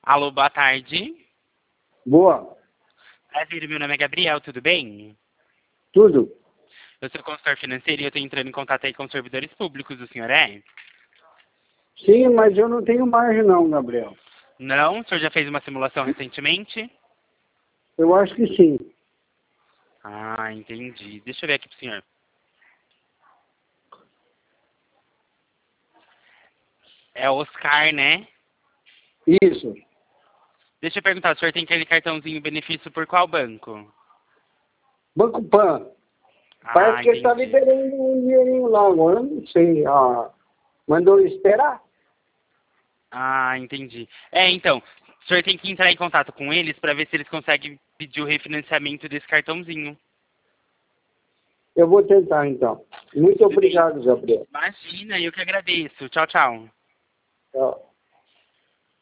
Alô, boa tarde. Boa. Prazer, meu nome é Gabriel, tudo bem? Tudo? Eu sou consultor financeiro e eu estou entrando em contato aí com os servidores públicos, o senhor é? Sim, mas eu não tenho margem não, Gabriel. Não? O senhor já fez uma simulação recentemente? Eu acho que sim. Ah, entendi. Deixa eu ver aqui pro senhor. É Oscar, né? Isso. Deixa eu perguntar, o senhor tem aquele cartãozinho benefício por qual banco? Banco Pan. Ah, Parece que ele está entendi. liberando um dinheirinho lá agora, não sei. Mandou esperar? Ah, entendi. É, então, o senhor tem que entrar em contato com eles para ver se eles conseguem pedir o refinanciamento desse cartãozinho. Eu vou tentar então. Muito Tudo bem? obrigado, Gabriel. Imagina, eu que agradeço. Tchau, tchau. Tchau.